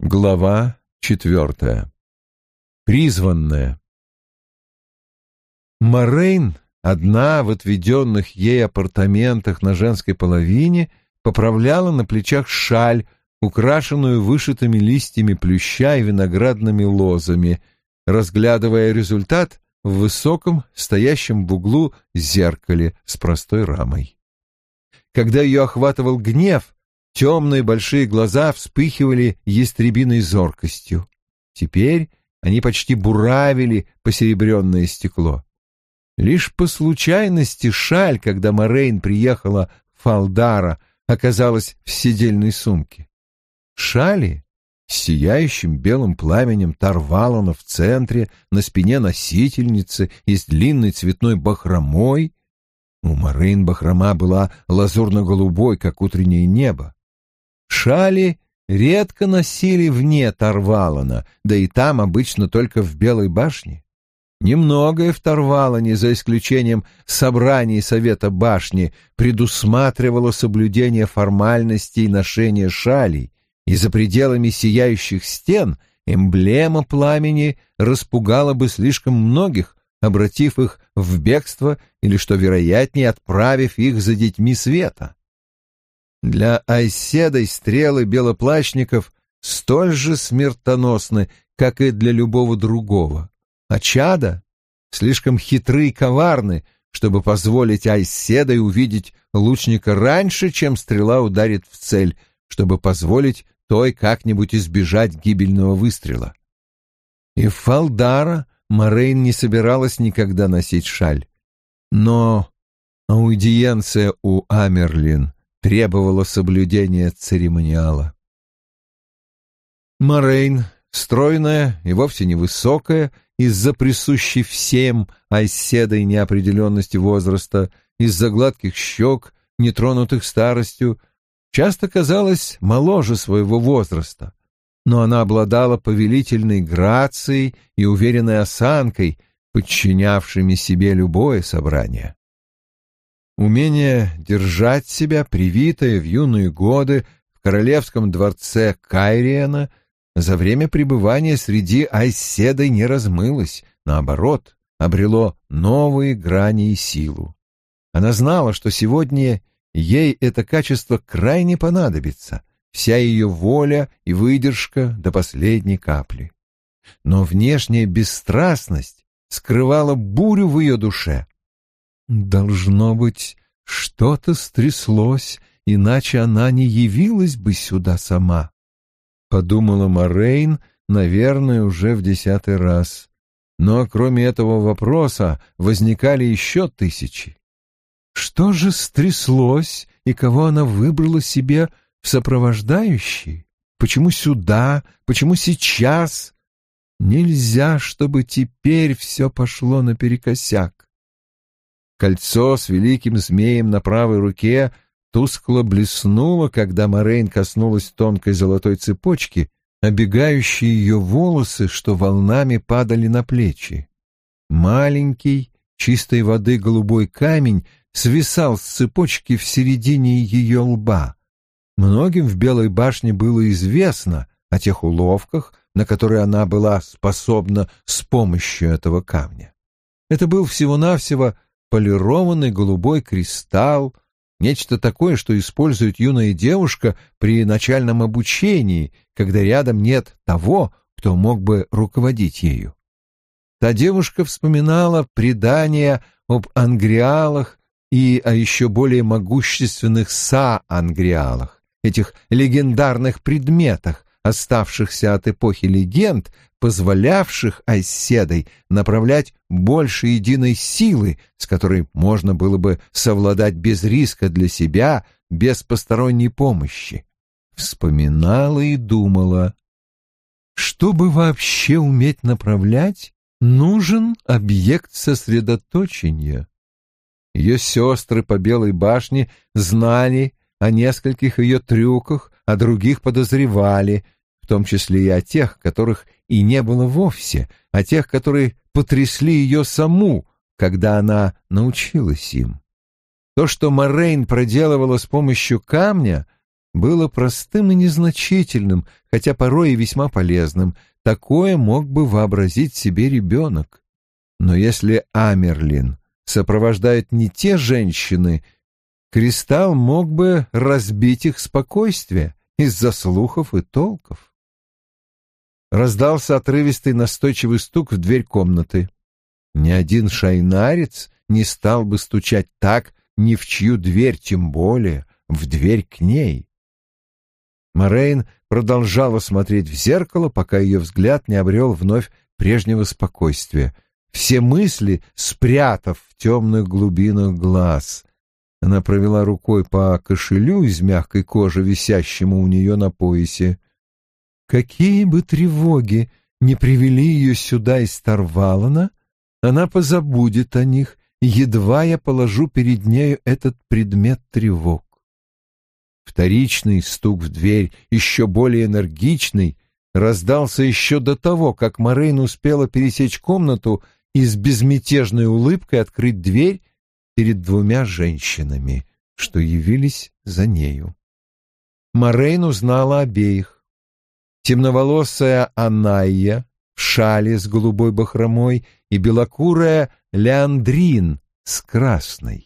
Глава 4. Призванная. Морейн, одна в отведенных ей апартаментах на женской половине, поправляла на плечах шаль, украшенную вышитыми листьями плюща и виноградными лозами, разглядывая результат в высоком, стоящем в углу зеркале с простой рамой. Когда ее охватывал гнев, темные большие глаза вспыхивали ястребиной зоркостью. Теперь они почти буравили посеребренное стекло. Лишь по случайности шаль, когда Морейн приехала в Фалдара, оказалась в седельной сумке. Шали с сияющим белым пламенем Тарвалана в центре, на спине носительницы и с длинной цветной бахромой. У Морейн бахрома была лазурно-голубой, как утреннее небо. Шали редко носили вне Тарвалана, да и там обычно только в Белой башне. Немногое в Тарвалане, за исключением собраний Совета башни, предусматривало соблюдение формальностей ношения шалей, и за пределами сияющих стен эмблема пламени распугала бы слишком многих, обратив их в бегство или, что вероятнее, отправив их за детьми света. Для Айседой стрелы белоплащников столь же смертоносны, как и для любого другого, а чада слишком хитры и коварны, чтобы позволить Айседой увидеть лучника раньше, чем стрела ударит в цель, чтобы позволить той как-нибудь избежать гибельного выстрела. И в Фалдара Морейн не собиралась никогда носить шаль. Но аудиенция у Амерлин требовала соблюдения церемониала. Морейн, стройная и вовсе невысокая, из-за присущей всем Айседой неопределенности возраста, из-за гладких щек, нетронутых старостью, часто казалась моложе своего возраста, но она обладала повелительной грацией и уверенной осанкой, подчинявшими себе любое собрание. Умение держать себя, привитое в юные годы в королевском дворце Кайриена, за время пребывания среди Айседой не размылось, наоборот, обрело новые грани и силу. Она знала, что сегодня ей это качество крайне понадобится, вся ее воля и выдержка до последней капли. Но внешняя бесстрастность скрывала бурю в ее душе. Должно быть, что-то стряслось, иначе она не явилась бы сюда сама, — подумала Морейн, наверное, уже в 10-й раз. Но кроме этого вопроса возникали еще тысячи. Что же стряслось, и кого она выбрала себе в сопровождающие? Почему сюда? Почему сейчас? Нельзя, чтобы теперь все пошло наперекосяк. Кольцо с великим змеем на правой руке тускло блеснуло, когда Морейн коснулась тонкой золотой цепочки, обегающей ее волосы, что волнами падали на плечи. Маленький, чистой воды голубой камень свисал с цепочки в середине ее лба. Многим в Белой башне было известно о тех уловках, на которые она была способна с помощью этого камня. Это был всего-навсего полированный голубой кристалл, нечто такое, что использует юная девушка при начальном обучении, когда рядом нет того, кто мог бы руководить ею. Та девушка вспоминала предания об ангриалах и о еще более могущественных са-ангриалах, этих легендарных предметах, оставшихся от эпохи легенд, позволявших Айседой направлять больше единой силы, с которой можно было бы совладать без риска для себя, без посторонней помощи. Вспоминала и думала. Чтобы вообще уметь направлять, нужен объект сосредоточения. Ее сестры по Белой башне знали о нескольких ее трюках, а других подозревали, в том числе и о тех, которых и не было вовсе, о тех, которые потрясли ее саму, когда она научилась им. То, что Морейн проделывала с помощью камня, было простым и незначительным, хотя порой и весьма полезным. Такое мог бы вообразить себе ребенок. Но если Амерлин сопровождают не те женщины, Кристалл мог бы разбить их спокойствие из-за слухов и толков. Раздался отрывистый настойчивый стук в дверь комнаты. Ни один шайнарец не стал бы стучать так ни в чью дверь, тем более в дверь к ней. Морейн продолжала смотреть в зеркало, пока ее взгляд не обрел вновь прежнего спокойствия, все мысли спрятав в темных глубинах глаз. Она провела рукой по кошелю из мягкой кожи, висящему у нее на поясе. Какие бы тревоги не привели ее сюда из Тарвалана, она позабудет о них, едва я положу перед нею этот предмет тревог. Вторичный стук в дверь, еще более энергичный, раздался еще до того, как Морейн успела пересечь комнату и с безмятежной улыбкой открыть дверь перед двумя женщинами, что явились за нею. Морейн узнала обеих. Темноволосая Анайя в шале с голубой бахромой и белокурая Леандрин с красной.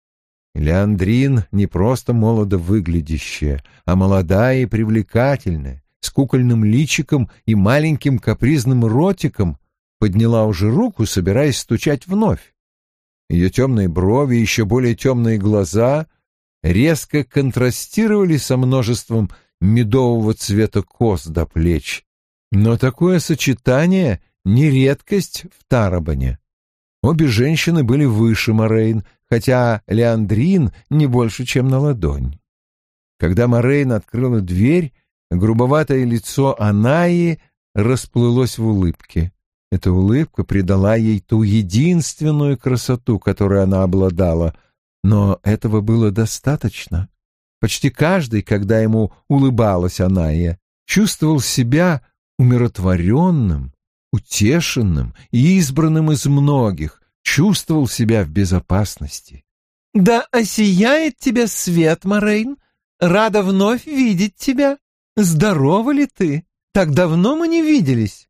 Леандрин не просто молодо выглядящая, а молодая и привлекательная, с кукольным личиком и маленьким капризным ротиком, подняла уже руку, собираясь стучать вновь. Ее темные брови и еще более темные глаза резко контрастировали со множеством медового цвета кос до плеч. Но такое сочетание — не редкость в Тарабане. Обе женщины были выше Морейн, хотя Леандрин не больше, чем на ладонь. Когда Морейн открыла дверь, грубоватое лицо Анаи расплылось в улыбке. Эта улыбка придала ей ту единственную красоту, которой она обладала, но этого было достаточно. Почти каждый, когда ему улыбалась Анаия, чувствовал себя умиротворенным, утешенным и избранным из многих, чувствовал себя в безопасности. «Да осияет тебя свет, Морейн! Рада вновь видеть тебя! Здорова ли ты? Так давно мы не виделись!»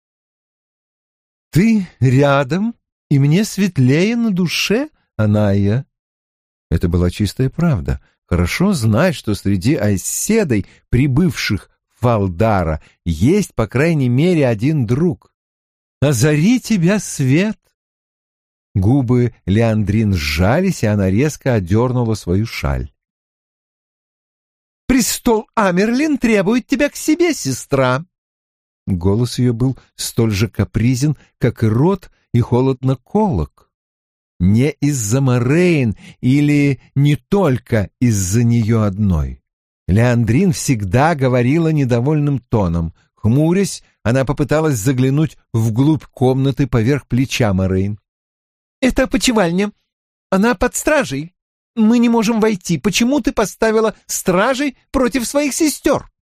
«Ты рядом, и мне светлее на душе, Анаия». Это была чистая правда. Хорошо знать, что среди айседой, прибывших в Фалдара, есть, по крайней мере, один друг. «Озари тебя свет!» Губы Леандрин сжались, и она резко одернула свою шаль. «Престол Амерлин требует тебя к себе, сестра!» Голос ее был столь же капризен, как и рот, и холодно колок. Не из-за Морейн или не только из-за нее одной. Леандрин всегда говорила недовольным тоном. Хмурясь, она попыталась заглянуть вглубь комнаты поверх плеча Морейн. «Это опочивальня. Она под стражей. Мы не можем войти. Почему ты поставила стражей против своих сестер?»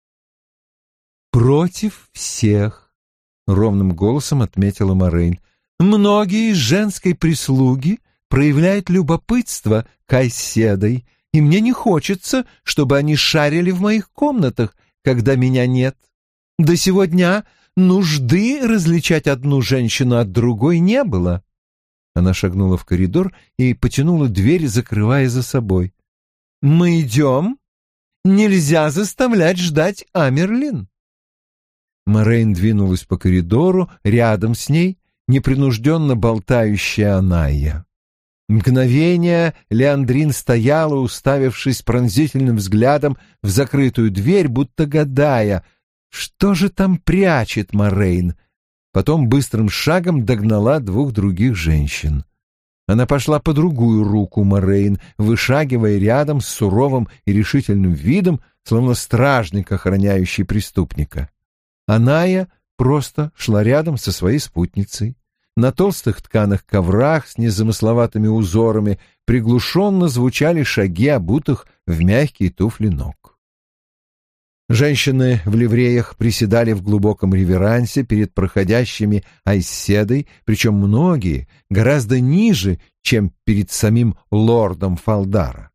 «Против всех», — ровным голосом отметила Морейн. «Многие из женской прислуги проявляют любопытство к айседой, и мне не хочется, чтобы они шарили в моих комнатах, когда меня нет. До сего дня нужды различать одну женщину от другой не было». Она шагнула в коридор и потянула дверь, закрывая за собой. «Мы идем. Нельзя заставлять ждать Амерлин». Морейн двинулась по коридору, рядом с ней непринужденно болтающая Анаия. Мгновение Леандрин стояла, уставившись пронзительным взглядом в закрытую дверь, будто гадая, что же там прячет Морейн. Потом быстрым шагом догнала двух других женщин. Она пошла по другую руку Морейн, вышагивая рядом с суровым и решительным видом, словно стражник, охраняющий преступника. Аная просто шла рядом со своей спутницей. На толстых тканых коврах с незамысловатыми узорами приглушенно звучали шаги обутых в мягкие туфли ног. Женщины в ливреях приседали в глубоком реверансе перед проходящими айседой, причем многие гораздо ниже, чем перед самим лордом Фалдара.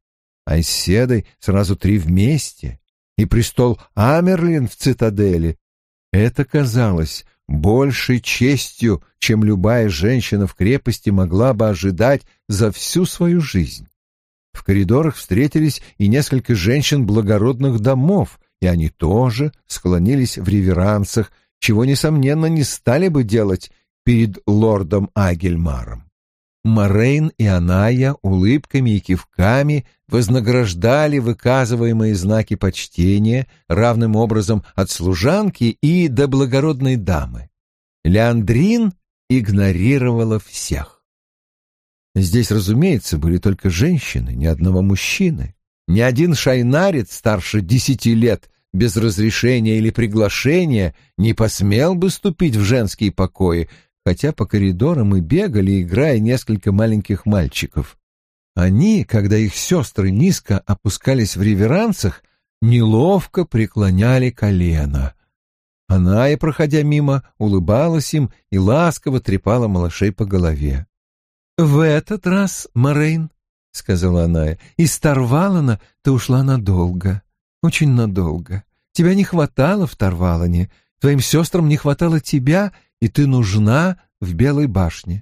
Айседой сразу 3 вместе, и престол Амерлин в цитадели. Это казалось большей честью, чем любая женщина в крепости могла бы ожидать за всю свою жизнь. В коридорах встретились и несколько женщин благородных домов, и они тоже склонились в реверансах, чего, несомненно, не стали бы делать перед лордом Агельмаром. Морейн и Аная улыбками и кивками вознаграждали выказываемые знаки почтения равным образом от служанки и до благородной дамы. Леандрин игнорировала всех. Здесь, разумеется, были только женщины, ни одного мужчины. Ни один шайнарец старше 10 лет без разрешения или приглашения не посмел бы ступить в женские покои, хотя по коридорам и бегали, играя несколько маленьких мальчиков. Они, когда их сестры низко опускались в реверансах, неловко преклоняли колено. Она, проходя мимо, улыбалась им и ласково трепала малышей по голове. «В этот раз, Морейн, — сказала она, — из Тарвалана ты ушла надолго, очень надолго. Тебя не хватало в Тарвалане, твоим сестрам не хватало тебя, и ты нужна в Белой башне.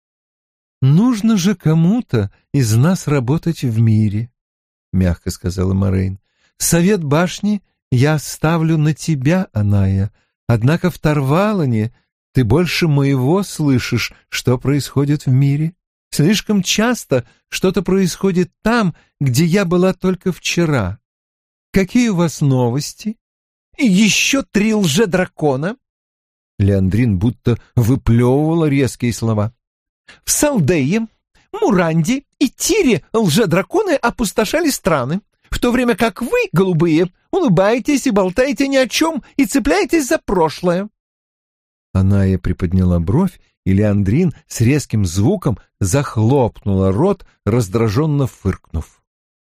Нужно же кому-то из нас работать в мире, — мягко сказала Морейн. Совет башни я оставлю на тебя, Аная, однако в Тарвалане ты больше моего слышишь, что происходит в мире. Слишком часто что-то происходит там, где я была только вчера. Какие у вас новости? И еще 3 лже-дракона. Леандрин будто выплевывала резкие слова. В Салдее, Муранде и Тире лже-драконы опустошали страны, в то время как вы, голубые, улыбаетесь и болтаете ни о чем и цепляетесь за прошлое. Аная приподняла бровь, и Леандрин с резким звуком захлопнула рот, раздраженно фыркнув.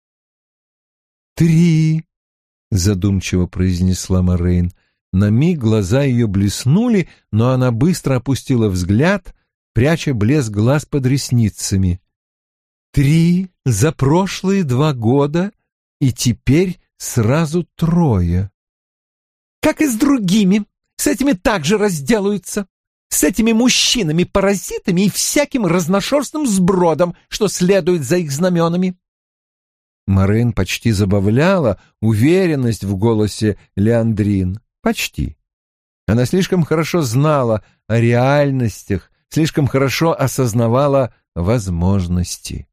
3, задумчиво произнесла Морейн. На миг глаза ее блеснули, но она быстро опустила взгляд, пряча блеск глаз под ресницами. 3 за прошлые 2 года, и теперь сразу 3. Как и с другими, с этими также разделаются. С этими мужчинами-паразитами и всяким разношерстным сбродом, что следует за их знаменами. Морейн почти забавляла уверенность в голосе Леандрин. Почти. Она слишком хорошо знала о реальностях, слишком хорошо осознавала возможности.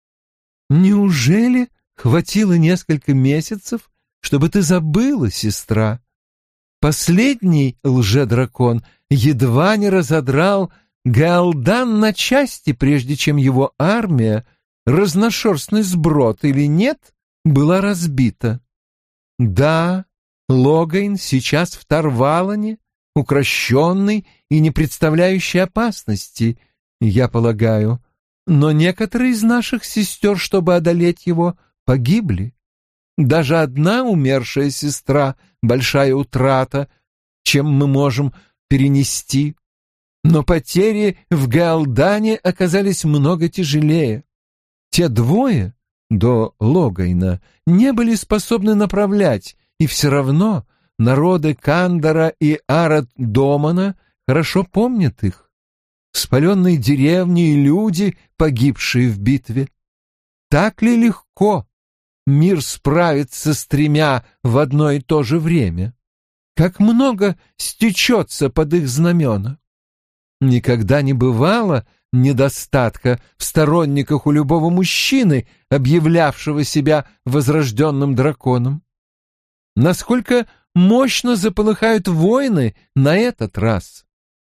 «Неужели хватило несколько месяцев, чтобы ты забыла, сестра? Последний лже-дракон едва не разодрал Гаалдан на части, прежде чем его армия, разношерстный сброд или нет, была разбита. Да, Логайн сейчас в Тарвалане, укрощенный и не представляющий опасности, я полагаю, но некоторые из наших сестер, чтобы одолеть его, погибли. Даже одна умершая сестра — большая утрата, чем мы можем перенести. Но потери в Гаалдане оказались много тяжелее. Те 2 до Логайна не были способны направлять, и все равно народы Кандара и Арат-Домана хорошо помнят их. Спаленные деревни и люди, погибшие в битве. Так ли легко мир справится с 3 в одно и то же время? Как много стечется под их знамена? Никогда не бывало недостатка в сторонниках у любого мужчины, объявлявшего себя возрожденным драконом. Насколько мощно заполыхают войны на этот раз?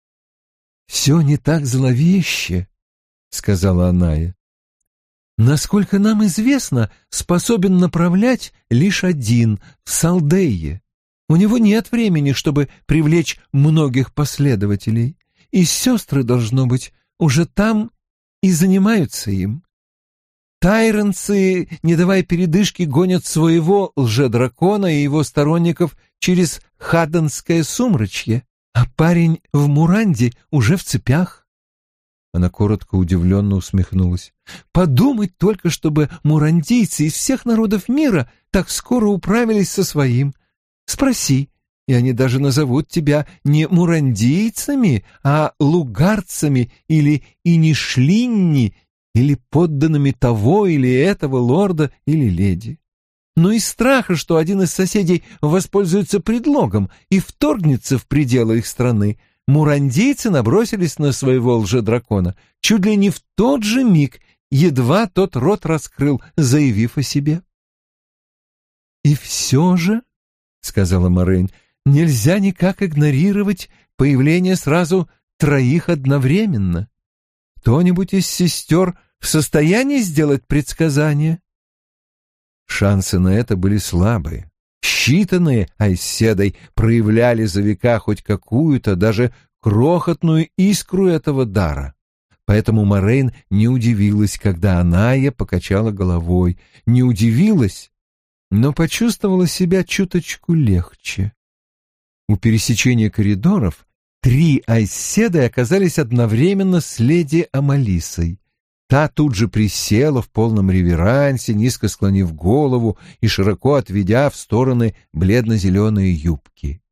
«Все не так зловеще», — сказала Аная. «Насколько нам известно, способен направлять лишь один в Салдее. У него нет времени, чтобы привлечь многих последователей, и сестры, должно быть, уже там и занимаются им. Тайронцы, не давая передышки, гонят своего лже-дракона и его сторонников через Хадденское сумрачье, а парень в Муранде уже в цепях. Она коротко удивленно усмехнулась. «Подумать только, чтобы мурандийцы из всех народов мира так скоро управились со своим. Спроси, и они даже назовут тебя не мурандийцами, а лугарцами или инишлинни, или подданными того или этого лорда или леди. Но из страха, что один из соседей воспользуется предлогом и вторгнется в пределы их страны, мурандийцы набросились на своего лжедракона чуть ли не в тот же миг, едва тот рот раскрыл, заявив о себе. «И все же, — сказала Морейн, — нельзя никак игнорировать появление сразу 3 одновременно. Кто-нибудь из сестер в состоянии сделать предсказание?» Шансы на это были слабые. Считанные Айседой проявляли за века хоть какую-то, даже крохотную искру этого дара. Поэтому Морейн не удивилась, когда Аная покачала головой. Не удивилась, но почувствовала себя чуточку легче. У пересечения коридоров 3 Айседы оказались одновременно с леди Амалисой. Та тут же присела в полном реверансе, низко склонив голову и широко отведя в стороны бледно-зеленые юбки.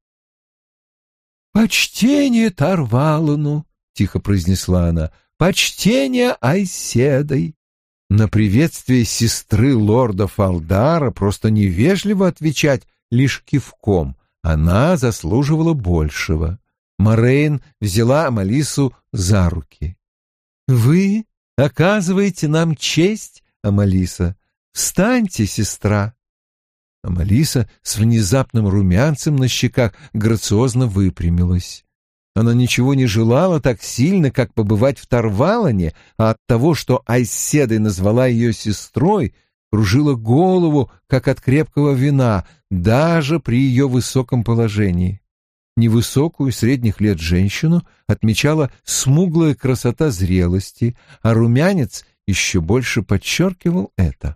«Почтение Тарвалону!» — тихо произнесла она. «Почтение Айседой!» На приветствие сестры лорда Фалдара просто невежливо отвечать лишь кивком. Она заслуживала большего. Морейн взяла Амалису за руки. «Вы оказываете нам честь, Амалиса. Встаньте, сестра!» Амалиса с внезапным румянцем на щеках грациозно выпрямилась. Она ничего не желала так сильно, как побывать в Тарвалоне, а от того, что Айседой назвала ее сестрой, кружила голову, как от крепкого вина, даже при ее высоком положении. Невысокую, средних лет женщину отмечала смуглая красота зрелости, а румянец еще больше подчеркивал это.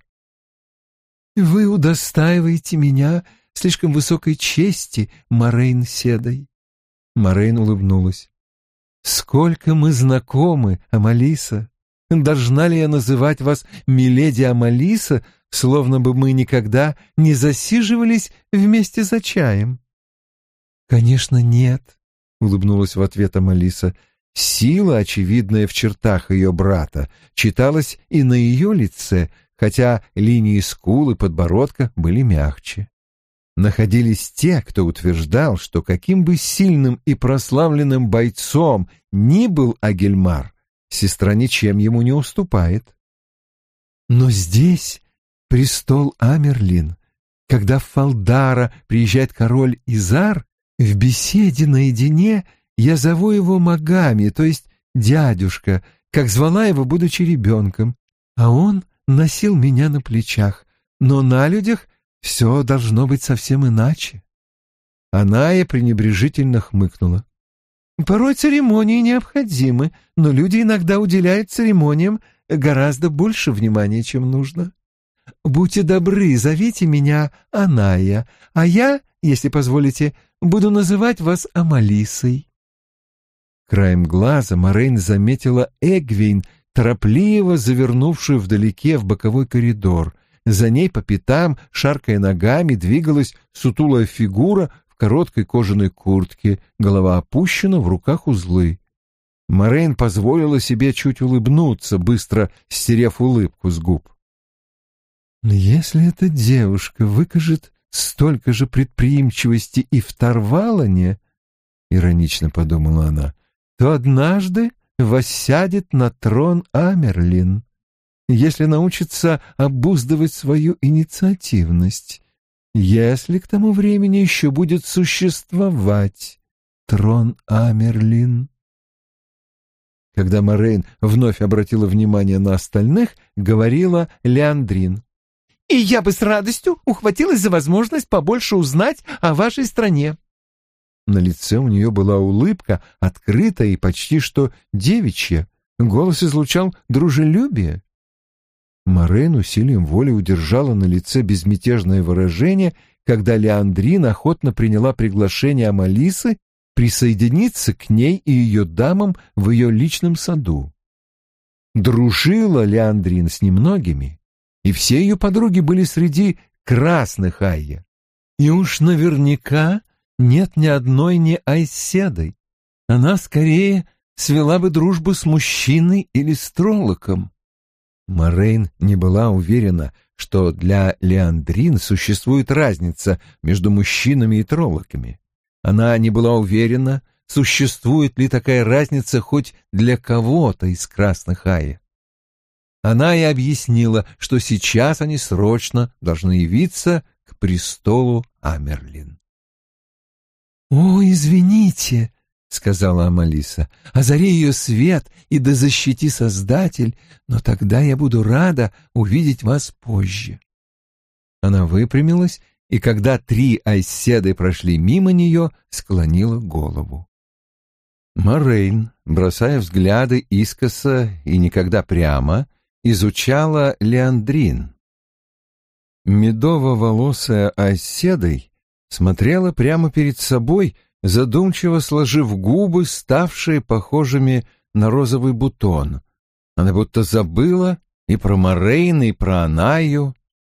«Вы удостаиваете меня слишком высокой чести, Морейн Седой». Морейн улыбнулась. «Сколько мы знакомы, Амалиса! Должна ли я называть вас миледи Амалиса, словно бы мы никогда не засиживались вместе за чаем?» «Конечно, нет», — улыбнулась в ответ Амалиса. Сила, очевидная в чертах ее брата, читалась и на ее лице, хотя линии скул и подбородка были мягче. Находились те, кто утверждал, что каким бы сильным и прославленным бойцом ни был Агельмар, сестра ничем ему не уступает. «Но здесь престол Амерлин. Когда в Фалдара приезжает король Изар, в беседе наедине я зову его Магами, то есть дядюшка, как звала его, будучи ребенком, а он носил меня на плечах, но на людях все должно быть совсем иначе». Аная пренебрежительно хмыкнула. «Порой церемонии необходимы, но люди иногда уделяют церемониям гораздо больше внимания, чем нужно. Будьте добры, зовите меня Аная, а я, если позволите, буду называть вас Амалисой». Краем глаза Морейн заметила Эгвейн, торопливо завернувшую вдалеке в боковой коридор. За ней по пятам, шаркая ногами, двигалась сутулая фигура в короткой кожаной куртке, голова опущена, в руках узлы. Морейн позволила себе чуть улыбнуться, быстро стерев улыбку с губ. «Но если эта девушка выкажет столько же предприимчивости и в Тарвалоне, — иронично подумала она, — то однажды воссядет на трон Амерлин, если научится обуздывать свою инициативность, если к тому времени еще будет существовать трон Амерлин». Когда Морейн вновь обратила внимание на остальных, говорила Леандрин. «И я бы с радостью ухватилась за возможность побольше узнать о вашей стране». На лице у нее была улыбка, открытая и почти что девичья. Голос излучал дружелюбие. Морейн усилием воли удержала на лице безмятежное выражение, когда Леандрин охотно приняла приглашение Амалисы присоединиться к ней и ее дамам в ее личном саду. дружила Леандрин с немногими, и все ее подруги были среди красных Айя. И уж наверняка нет ни одной не Айседой. Она скорее свела бы дружбу с мужчиной или с троллоком. Морейн не была уверена, что для Леандрин существует разница между мужчинами и троллоками. Она не была уверена, существует ли такая разница хоть для кого-то из красных Айя. Она и объяснила, что сейчас они срочно должны явиться к престолу Амерлин. «О, извините», — сказала Амалиса, — «озари ее свет и да защити Создатель, но тогда я буду рада увидеть вас позже». Она выпрямилась, и когда 3 айседы прошли мимо нее, склонила голову. Морейн, бросая взгляды искоса и никогда прямо, изучала Леандрин. Медово-волосая айседой смотрела прямо перед собой, задумчиво сложив губы, ставшие похожими на розовый бутон. Она будто забыла и про Морейна, и про Анаю.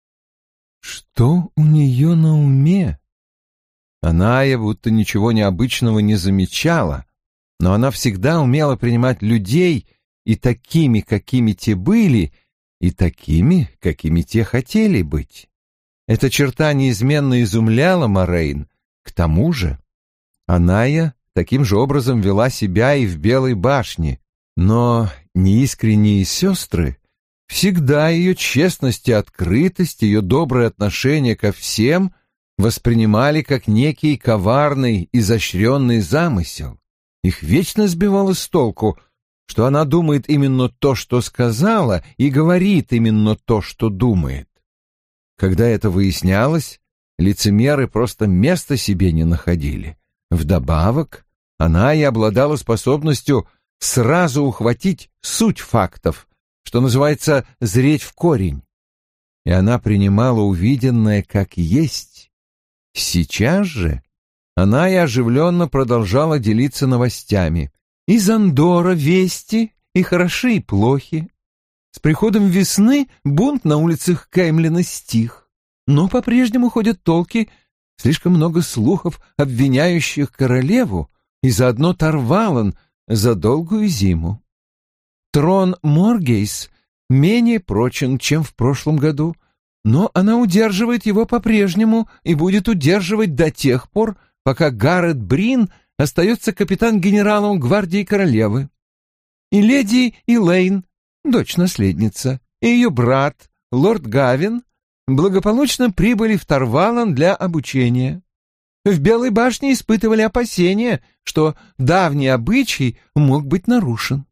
Что у нее на уме? Аная будто ничего необычного не замечала, но она всегда умела принимать людей и такими, какими те были, и такими, какими те хотели быть. Эта черта неизменно изумляла Морейн. К тому же Аная таким же образом вела себя и в Белой башне, но неискренние сестры всегда ее честность и открытость, ее доброе отношение ко всем воспринимали как некий коварный, изощренный замысел. Их вечно сбивало с толку, что она думает именно то, что сказала, и говорит именно то, что думает. Когда это выяснялось, лицемеры просто места себе не находили. Вдобавок, она и обладала способностью сразу ухватить суть фактов, что называется «зреть в корень». И она принимала увиденное как есть. Сейчас же она и оживленно продолжала делиться новостями. Из Андора вести, и хороши, и плохи. С приходом весны бунт на улицах Кэмлина стих, но по-прежнему ходят толки, слишком много слухов, обвиняющих королеву, и заодно Тарвалан за долгую зиму. Трон Моргейс менее прочен, чем в прошлом году, но она удерживает его по-прежнему и будет удерживать до тех пор, пока Гаррет Брин остается капитан-генералом гвардии королевы. И леди Элейн, дочь-наследница, и ее брат, лорд Гавин, благополучно прибыли в Тарвалан для обучения. В Белой башне испытывали опасения, что давний обычай мог быть нарушен.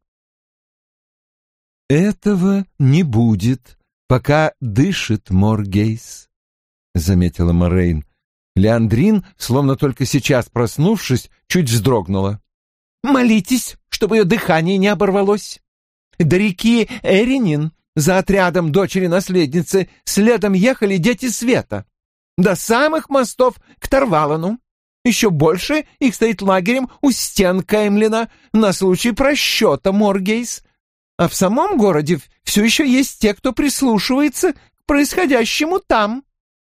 «Этого не будет, пока дышит Моргейс», — заметила Морейн. Леандрин, словно только сейчас проснувшись, чуть вздрогнула. «Молитесь, чтобы ее дыхание не оборвалось. До реки Эринин за отрядом дочери-наследницы следом ехали дети света. До самых мостов к Тарвалану. Еще больше их стоит лагерем у стен Кэмлина на случай просчета Моргейс. А в самом городе все еще есть те, кто прислушивается к происходящему там».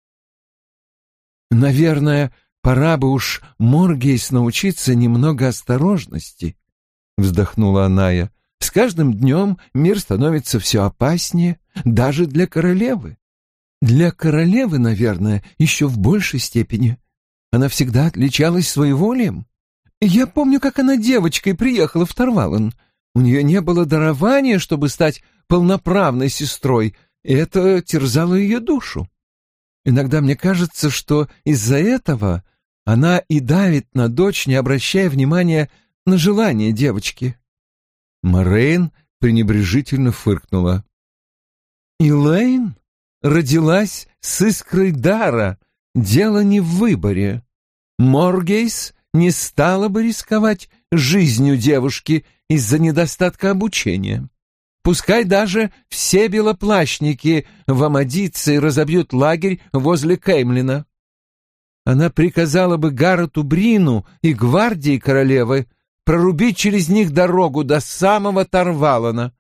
«Наверное, пора бы уж Моргейс научиться немного осторожности», — вздохнула Аная. «С каждым днем мир становится все опаснее, даже для королевы. Для королевы, наверное, еще в большей степени. Она всегда отличалась своеволием. Я помню, как она девочкой приехала в Тарвалан. У нее не было дарования, чтобы стать полноправной сестрой, и это терзало ее душу. Иногда мне кажется, что из-за этого она и давит на дочь, не обращая внимания на желание девочки». Морейн пренебрежительно фыркнула. «Элейн родилась с искрой дара, дело не в выборе. Моргейс не стала бы рисковать жизнью девушки из-за недостатка обучения. Пускай даже все белоплащники в Амадиции разобьют лагерь возле Кэмлина. Она приказала бы Гаррету Брину и гвардии королевы прорубить через них дорогу до самого Тарвалана,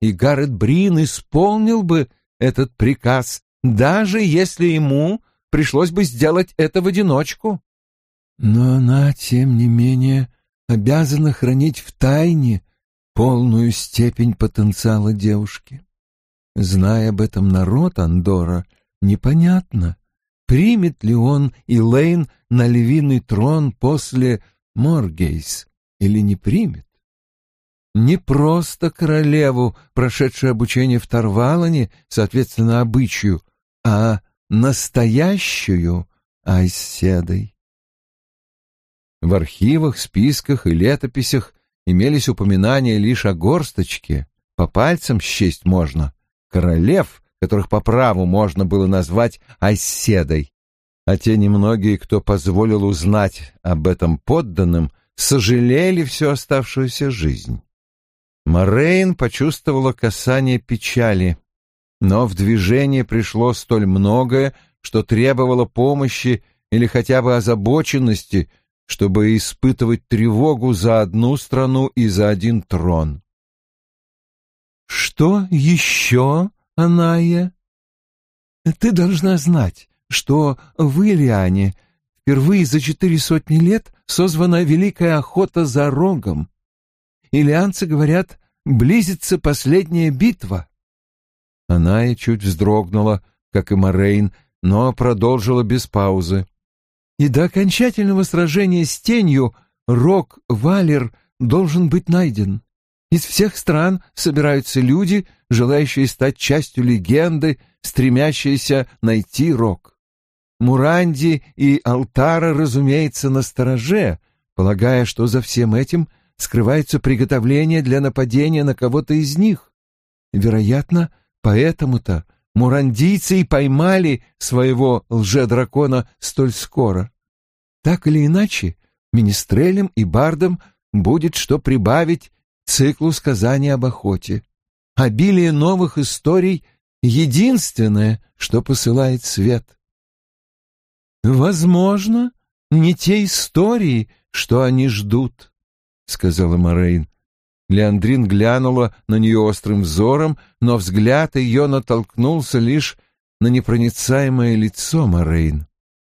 и Гаррет Брин исполнил бы этот приказ, даже если ему пришлось бы сделать это в одиночку. Но она, тем не менее, обязана хранить в тайне полную степень потенциала девушки. Зная об этом народ Андора, непонятно, примет ли он Элейн на львиный трон после Моргейс или не примет. Не просто королеву, прошедшую обучение в Тарвалоне, соответственно, обычаю, а настоящую Айседой. В архивах, списках и летописях имелись упоминания лишь о горсточке, по пальцам счесть можно, королев, которых по праву можно было назвать Айседой, а те немногие, кто позволил узнать об этом подданным, сожалели всю оставшуюся жизнь. Морейн почувствовала касание печали, но в движение пришло столь многое, что требовало помощи или хотя бы озабоченности, чтобы испытывать тревогу за одну страну и за один трон. «Что еще, Аная? Ты должна знать, что в Илиане впервые за 400 лет созвана великая охота за рогом. Илианцы говорят, близится последняя битва». Аная чуть вздрогнула, как и Морейн, но продолжила без паузы. «И до окончательного сражения с тенью рог Валер должен быть найден. Из всех стран собираются люди, желающие стать частью легенды, стремящиеся найти рог. Муранди и Алтара, разумеется, настороже, полагая, что за всем этим скрываются приготовления для нападения на кого-то из них. Вероятно, поэтому-то мурандийцы и поймали своего лже-дракона столь скоро. Так или иначе, министрелям и бардам будет что прибавить циклу сказаний об охоте. Обилие новых историй — единственное, что посылает свет. «Возможно, не те истории, что они ждут», — сказала Морейн. Леандрин глянула на нее острым взором, но взгляд ее натолкнулся лишь на непроницаемое лицо Морейн.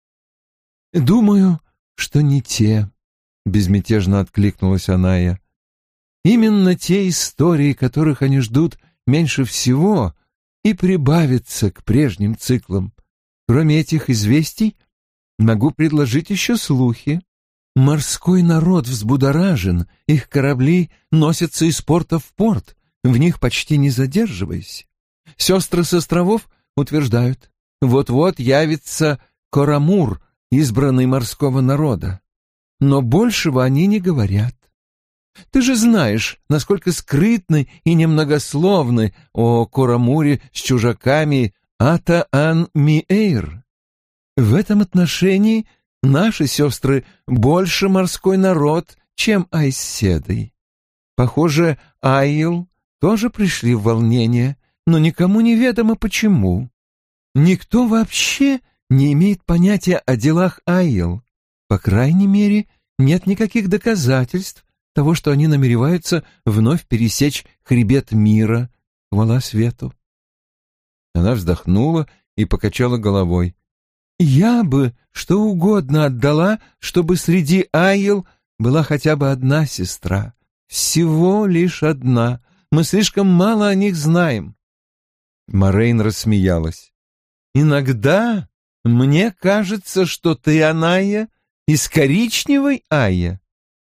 «Думаю, что не те», — безмятежно откликнулась Аная. «Именно те истории, которых они ждут меньше всего, и прибавятся к прежним циклам. Кроме этих известий, могу предложить еще слухи. Морской народ взбудоражен, их корабли носятся из порта в порт, в них почти не задерживаясь. Сестры с островов утверждают, вот-вот явится Корамур, избранный морского народа. Но большего они не говорят. Ты же знаешь, насколько скрытны и немногословны о Корамуре с чужаками Ата-ан-Миэйр. В этом отношении наши сестры больше морской народ, чем Айседой. Похоже, Айел тоже пришли в волнение, но никому не ведомо почему. Никто вообще не имеет понятия о делах Айел. По крайней мере, нет никаких доказательств того, что они намереваются вновь пересечь хребет мира, хвала свету. Она вздохнула и покачала головой. «Я бы что угодно отдала, чтобы среди Айел была хотя бы одна сестра. Всего лишь одна. Мы слишком мало о них знаем». Морейн рассмеялась. «Иногда мне кажется, что ты, Аная, из коричневой Айя».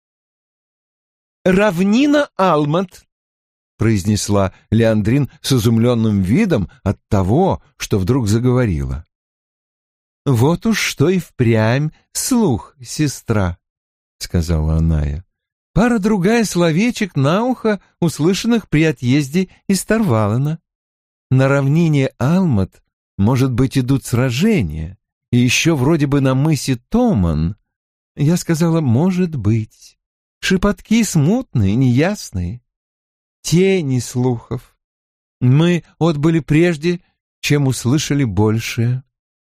«Равнина Алмат», — произнесла Леандрин с изумленным видом от того, что вдруг заговорила. «Вот уж что и впрямь слух, сестра», — сказала Аная. «Пара-другая словечек на ухо, услышанных при отъезде из Тарвалана. На равнине Алмат, может быть, идут сражения, и еще вроде бы на мысе Томан. Я сказала, может быть. Шепотки смутные, неясные. Тени слухов. Мы отбыли прежде, чем услышали большее».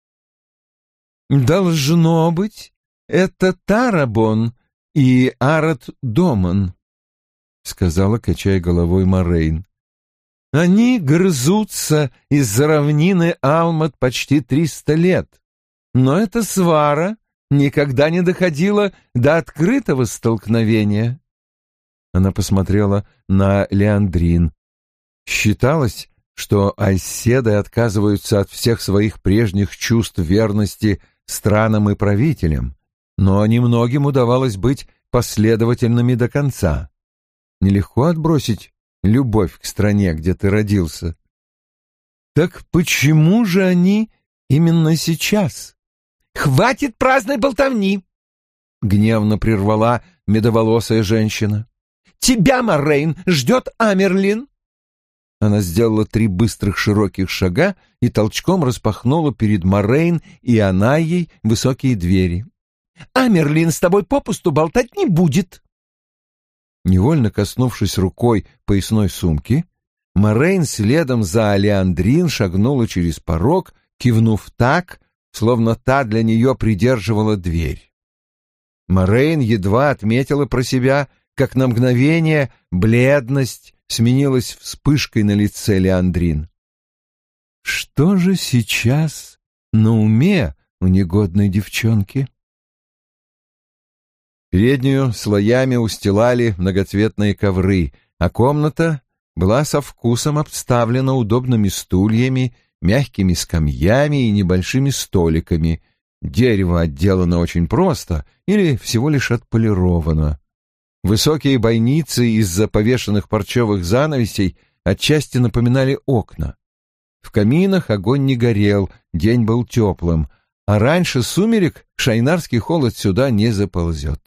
«Должно быть, это Тарабон и Арат Доман», — сказала, качая головой Морейн. Они грызутся из-за равнины Алмат почти 300 лет, но эта свара никогда не доходила до открытого столкновения. Она посмотрела на Леандрин. Считалось, что айседы отказываются от всех своих прежних чувств верности странам и правителям, но немногим удавалось быть последовательными до конца. Нелегко отбросить любовь к стране, где ты родился. Так почему же они именно сейчас? «Хватит праздной болтовни!» — гневно прервала медоволосая женщина. «Тебя, Морейн, ждет Амерлин!» Она сделала 3 быстрых широких шага и толчком распахнула перед Морейн и Анайей высокие двери. «Амерлин с тобой попусту болтать не будет!» Невольно коснувшись рукой поясной сумки, Морейн следом за Леандрин шагнула через порог, кивнув так, словно та для нее придерживала дверь. Морейн едва отметила про себя, как на мгновение бледность сменилась вспышкой на лице Леандрин. Что же сейчас на уме у негодной девчонки? Переднюю слоями устилали многоцветные ковры, а комната была со вкусом обставлена удобными стульями, мягкими скамьями и небольшими столиками. Дерево отделано очень просто или всего лишь отполировано. Высокие бойницы из-за повешенных парчевых занавесей отчасти напоминали окна. В каминах огонь не горел, день был теплым, а раньше сумерек шайнарский холод сюда не заползет.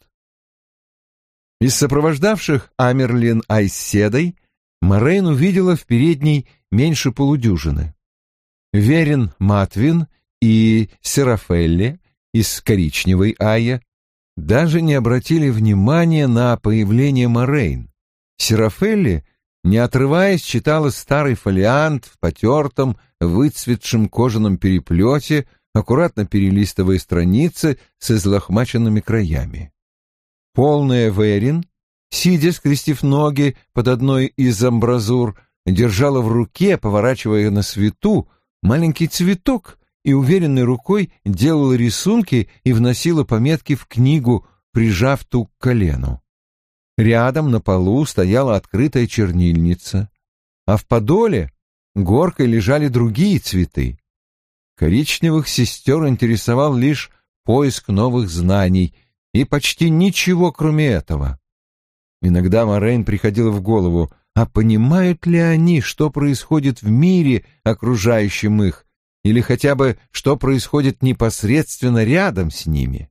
Из сопровождавших Амерлин айседой Морейн увидела в передней меньше полудюжины. Верин Матвин и Серафелли из коричневой Айя даже не обратили внимания на появление Морейн. Серафелли, не отрываясь, читала старый фолиант в потертом, выцветшем кожаном переплете, аккуратно перелистывая страницы с излохмаченными краями. Полная Верин, сидя, скрестив ноги под одной из амбразур, держала в руке, поворачивая на свету, маленький цветок и уверенной рукой делала рисунки и вносила пометки в книгу, прижав ту к колену. Рядом на полу стояла открытая чернильница, а в подоле горкой лежали другие цветы. Коричневых сестер интересовал лишь поиск новых знаний и почти ничего, кроме этого. Иногда Морейн приходило в голову, а понимают ли они, что происходит в мире, окружающем их, или хотя бы что происходит непосредственно рядом с ними?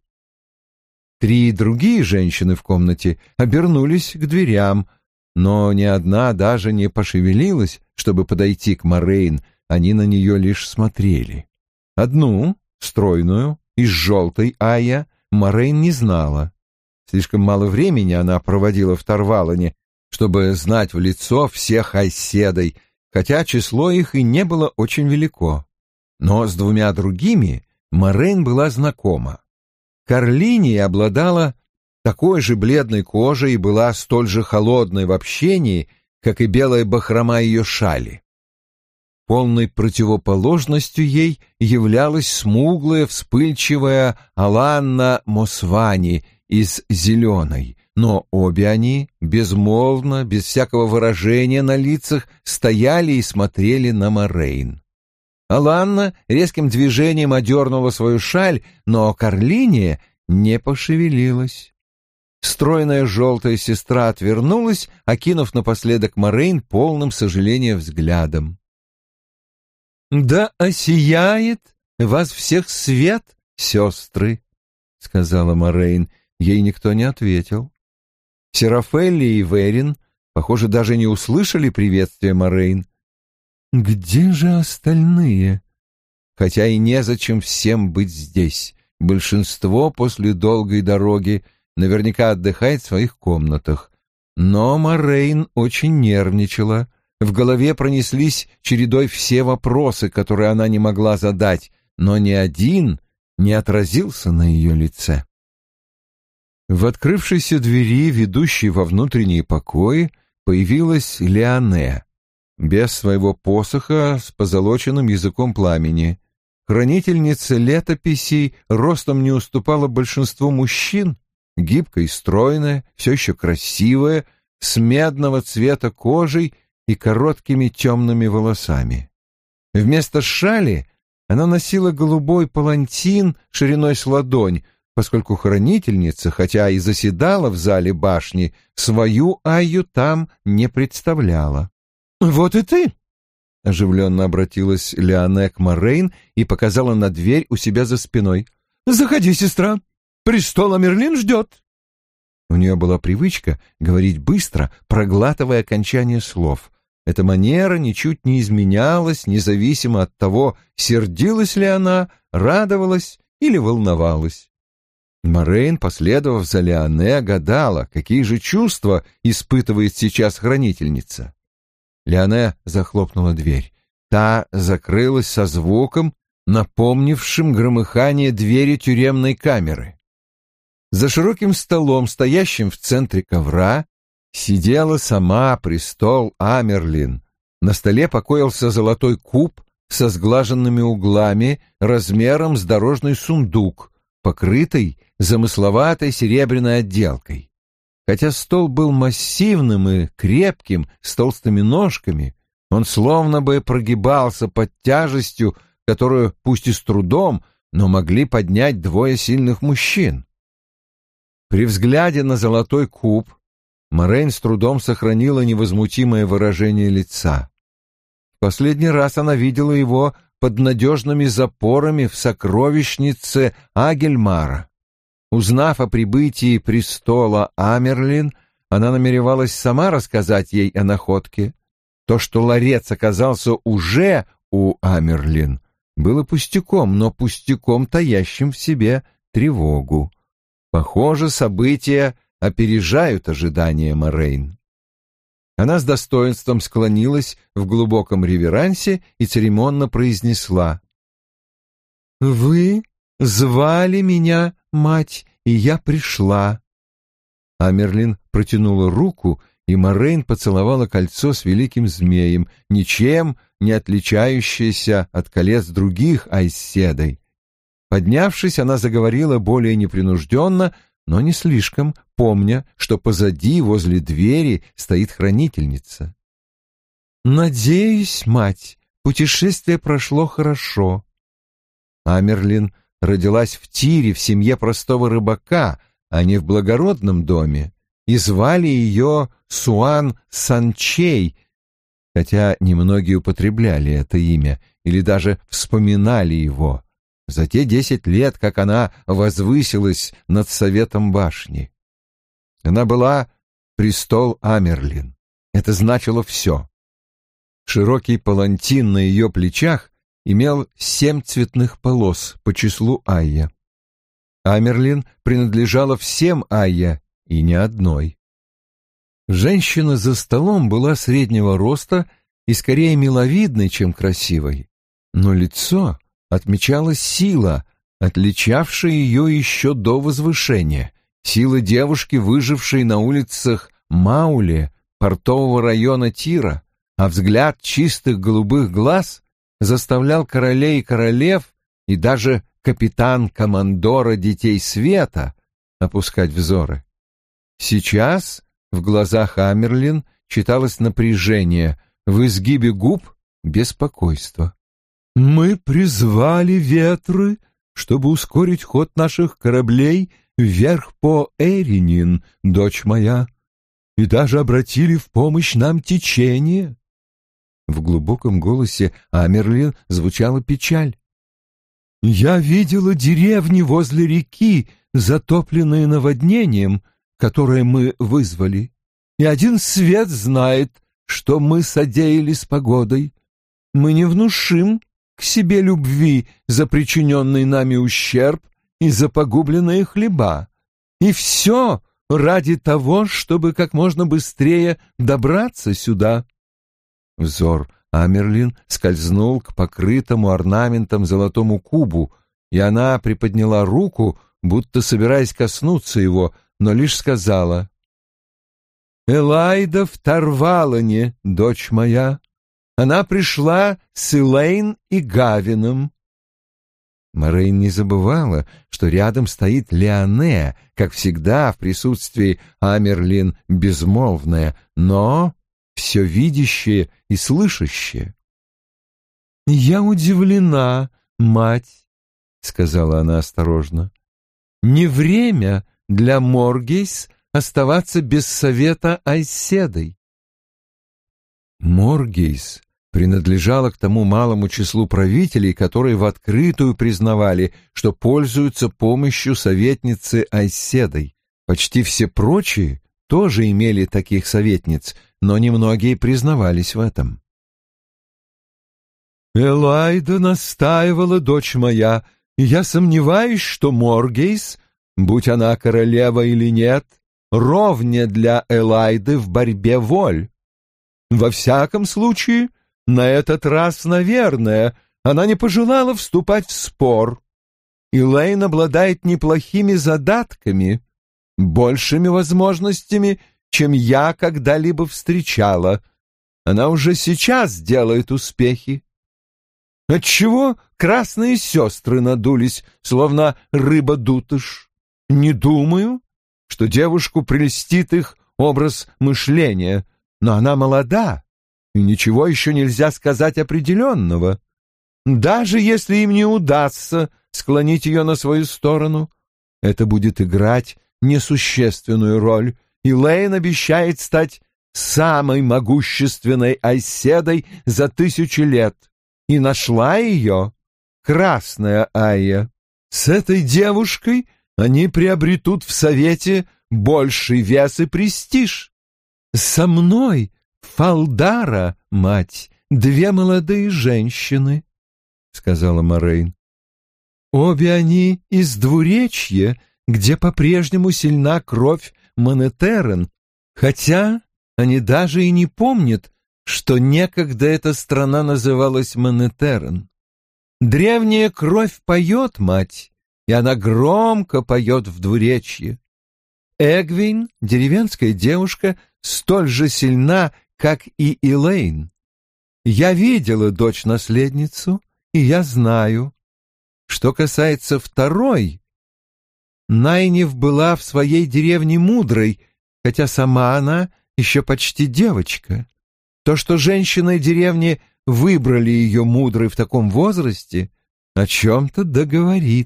3 другие женщины в комнате обернулись к дверям, но ни одна даже не пошевелилась, чтобы подойти к Морейн, они на нее лишь смотрели. Одну, стройную, из желтой Айя, Морейн не знала. Слишком мало времени она проводила в Тарвалоне, чтобы знать в лицо всех айседой, хотя число их и не было очень велико. Но с 2 другими Морейн была знакома. Карлиния обладала такой же бледной кожей и была столь же холодной в общении, как и белая бахрома ее шали. Полной противоположностью ей являлась смуглая, вспыльчивая Аланна Мосвани из «Зеленой», но обе они безмолвно, без всякого выражения на лицах, стояли и смотрели на Морейн. Аланна резким движением одернула свою шаль, но Карлиния не пошевелилась. Стройная желтая сестра отвернулась, окинув напоследок Морейн полным сожаления взглядом. «Да осияет вас всех свет, сестры», — сказала Морейн. Ей никто не ответил. Серафелли и Верин, похоже, даже не услышали приветствия Морейн. «Где же остальные?» Хотя и незачем всем быть здесь. Большинство после долгой дороги наверняка отдыхает в своих комнатах. Но Морейн очень нервничала. В голове пронеслись чередой все вопросы, которые она не могла задать, но ни один не отразился на ее лице. В открывшейся двери, ведущей во внутренние покои, появилась Леоне. без своего посоха с позолоченным языком пламени. Хранительница летописей ростом не уступала большинству мужчин, гибкая и стройная, все еще красивая, с медного цвета кожей и короткими темными волосами. Вместо шали она носила голубой палантин шириной с ладонь, поскольку хранительница, хотя и заседала в зале башни, свою Айю там не представляла. «Вот и ты!» — оживленно обратилась Лиане к Морейн и показала на дверь у себя за спиной. «Заходи, сестра! Престол Амерлин ждет!» У нее была привычка говорить быстро, проглатывая окончание слов. Эта манера ничуть не изменялась, независимо от того, сердилась ли она, радовалась или волновалась. Морейн, последовав за Лиане, гадала, какие же чувства испытывает сейчас хранительница. Лиане захлопнула дверь. Та закрылась со звуком, напомнившим громыхание двери тюремной камеры. За широким столом, стоящим в центре ковра, сидела сама престол Амерлин. На столе покоился золотой куб со сглаженными углами размером с дорожный сундук, покрытый замысловатой серебряной отделкой. Хотя стол был массивным и крепким, с толстыми ножками, он словно бы прогибался под тяжестью, которую, пусть и с трудом, но могли поднять двое сильных мужчин. При взгляде на золотой куб Морейн с трудом сохранила невозмутимое выражение лица. В последний раз она видела его под надежными запорами в сокровищнице Агельмара. Узнав о прибытии престола Амерлин, она намеревалась сама рассказать ей о находке. То, что ларец оказался уже у Амерлин, было пустяком, но пустяком, таящим в себе тревогу. Похоже, события опережают ожидания Морейн. Она с достоинством склонилась в глубоком реверансе и церемонно произнесла: «Вы звали меня, мать, и я пришла». Амерлин протянула руку, и Морейн поцеловала кольцо с великим змеем, ничем не отличающееся от колец других Айседой. Поднявшись, она заговорила более непринужденно, но не слишком, помня, что позади, возле двери, стоит хранительница. «Надеюсь, мать, путешествие прошло хорошо». Амерлин родилась в Тире в семье простого рыбака, а не в благородном доме, и звали ее Суан Санчей, хотя немногие употребляли это имя или даже вспоминали его за те 10 лет, как она возвысилась над советом башни. Она была престол Амерлин. Это значило все. Широкий палантин на ее плечах имел 7 цветных полос по числу Айя. Амерлин принадлежала всем Айя и не одной. Женщина за столом была среднего роста и скорее миловидной, чем красивой, но лицо отмечала сила, отличавшая ее еще до возвышения, сила девушки, выжившей на улицах Мауле, портового района Тира, а взгляд чистых голубых глаз заставлял королей и королев и даже капитан-командора Детей Света опускать взоры. Сейчас в глазах Амерлин читалось напряжение, в изгибе губ — беспокойство. «Мы призвали ветры, чтобы ускорить ход наших кораблей вверх по Эринин, дочь моя, и даже обратили в помощь нам течение». В глубоком голосе Амерлин звучала печаль. «Я видела деревни возле реки, затопленные наводнением, которое мы вызвали, и один свет знает, что мы содеяли с погодой. Мы не внушим к себе любви за причиненный нами ущерб и за погубленные хлеба. И все ради того, чтобы как можно быстрее добраться сюда». Взор Амерлин скользнул к покрытому орнаментом золотому кубу, и она приподняла руку, будто собираясь коснуться его, но лишь сказала: «Элайда в Тарвалане, дочь моя, Она пришла с Элейн и Гавином». Морейн не забывала, что рядом стоит Леоне, как всегда в присутствии Амерлин безмолвная, но все видящее и слышащее. «Я удивлена, мать», — сказала она осторожно. «Не время для Моргейс оставаться без совета Айседой». Моргейс принадлежала к тому малому числу правителей, которые в открытую признавали, что пользуются помощью советницы Айседой. Почти все прочие тоже имели таких советниц, но немногие признавались в этом. «Элайда настаивала, дочь моя, и я сомневаюсь, что Моргейс, будь она королева или нет, ровня для Элайды в борьбе воль. Во всяком случае, на этот раз, наверное, она не пожелала вступать в спор. Элейн обладает неплохими задатками, большими возможностями, чем я когда-либо встречала. Она уже сейчас делает успехи. Отчего красные сестры надулись, словно рыба-дутыш? Не думаю, что девушку прельстит их образ мышления, но она молода, и ничего еще нельзя сказать определенного. Даже если им не удастся склонить ее на свою сторону, это будет играть несущественную роль, и Лейн обещает стать самой могущественной Айседой за 1000 лет. И нашла ее красная Айя. С этой девушкой они приобретут в совете больший вес и престиж. Со мной Фалдара, мать, 2 молодые женщины, — сказала Морейн. Обе они из двуречья, где по-прежнему сильна кровь Монетерен, хотя они даже и не помнят, что некогда эта страна называлась Монетерен. Древняя кровь поет, мать, и она громко поет в двуречье. Эгвин, деревенская девушка, столь же сильна, как и Элейн. Я видела дочь-наследницу, и я знаю. Что касается второй, Найниф была в своей деревне мудрой, хотя сама она еще почти девочка. То, что женщины деревни выбрали ее мудрой в таком возрасте, о чем-то договорит.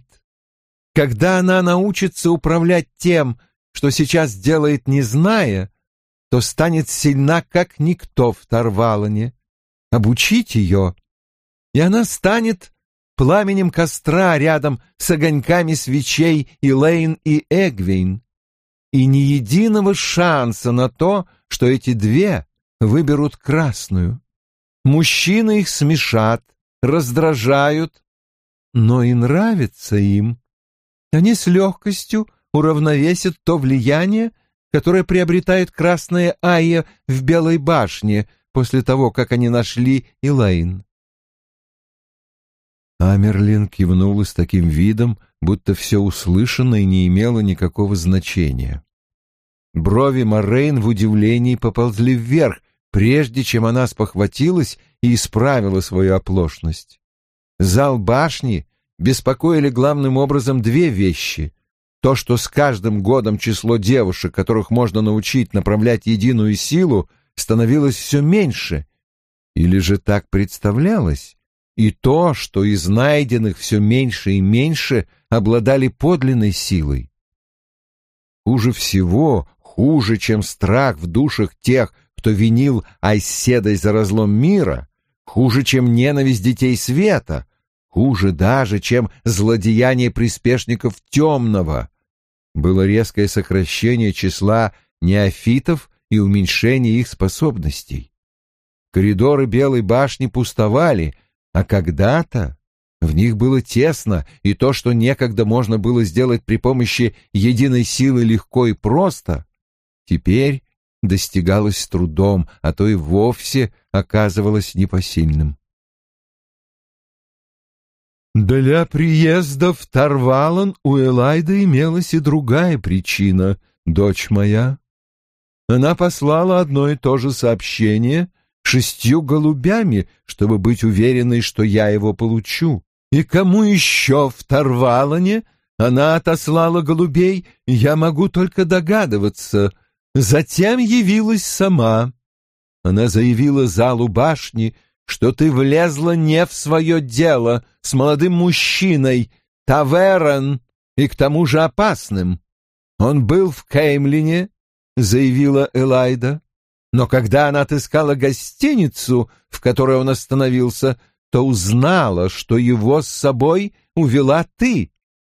Когда она научится управлять тем, что сейчас делает, не зная, то станет сильна, как никто в Тарвалоне. Обучить ее, и она станет пламенем костра рядом с огоньками свечей Элейн и Эгвин. И ни единого шанса на то, что эти две выберут красную. Мужчины их смешат, раздражают, но и нравится им. Они с легкостью уравновесят то влияние, которое приобретает красная Айя в Белой башне после того, как они нашли Элейн. Амерлин кивнула с таким видом, будто все услышанное не имело никакого значения. Брови Морейн в удивлении поползли вверх, прежде чем она спохватилась и исправила свою оплошность. Зал башни беспокоили главным образом 2 вещи. То, что с каждым годом число девушек, которых можно научить направлять единую силу, становилось все меньше, или же так представлялось, и то, что из найденных все меньше и меньше обладали подлинной силой. Хуже всего, хуже, чем страх в душах тех, кто винил Айседой за разлом мира, хуже, чем ненависть детей света, хуже даже, чем злодеяние приспешников темного, было резкое сокращение числа неофитов и уменьшение их способностей. Коридоры Белой башни пустовали, а когда-то в них было тесно, и то, что некогда можно было сделать при помощи единой силы легко и просто, теперь достигалось с трудом, а то и вовсе оказывалось непосильным. Для приезда в Тарвалон у Элайды имелась и другая причина, дочь моя. Она послала одно и то же сообщение, 6 голубями, чтобы быть уверенной, что я его получу. И кому еще в Тарвалане она отослала голубей, я могу только догадываться. Затем явилась сама. Она заявила залу башни, что ты влезла не в свое дело с молодым мужчиной, Таверен, и к тому же опасным. Он был в Кеймлине, заявила Элайда, но когда она отыскала гостиницу, в которой он остановился, то узнала, что его с собой увела ты.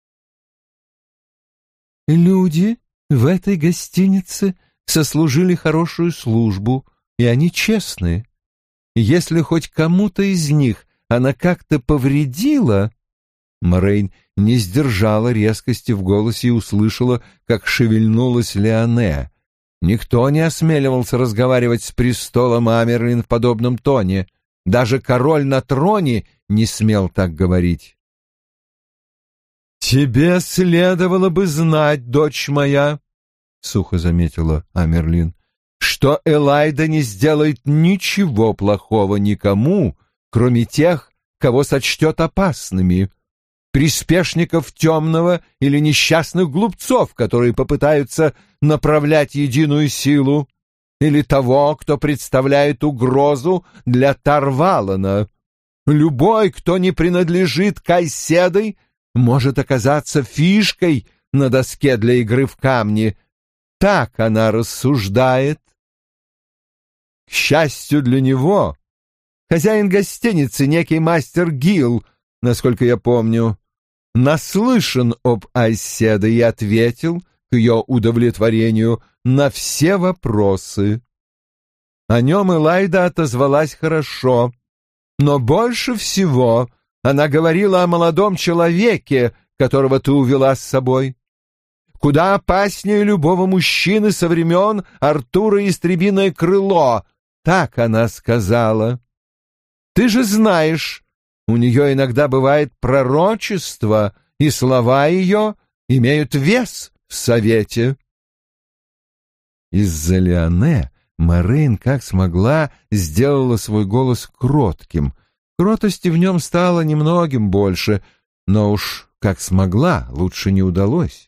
Люди в этой гостинице сослужили хорошую службу, и они честные. Если хоть кому-то из них она как-то повредила... Морейн не сдержала резкости в голосе и услышала, как шевельнулась Леоне. Никто не осмеливался разговаривать с престолом Амерлин в подобном тоне. Даже король на троне не смел так говорить. «Тебе следовало бы знать, дочь моя», — сухо заметила Амерлин, «что Элайда не сделает ничего плохого никому, кроме тех, кого сочтет опасными, приспешников темного или несчастных глупцов, которые попытаются направлять единую силу, или того, кто представляет угрозу для Тарвалана. Любой, кто не принадлежит к Айседой, может оказаться фишкой на доске для игры в камни. Так она рассуждает. К счастью для него, хозяин гостиницы, некий мастер Гил, насколько я помню, наслышан об Айседе и ответил, к ее удовлетворению, на все вопросы. О нем Элайда отозвалась хорошо, но больше всего она говорила о молодом человеке, которого ты увела с собой. Куда опаснее любого мужчины со времен Артура Истребиное крыло, так она сказала. Ты же знаешь, у нее иногда бывает пророчество, и слова ее имеют вес в совете. Из-за Леоне Морейн, как смогла, сделала свой голос кротким. Кротости в нем стало немногим больше, но уж как смогла, лучше не удалось.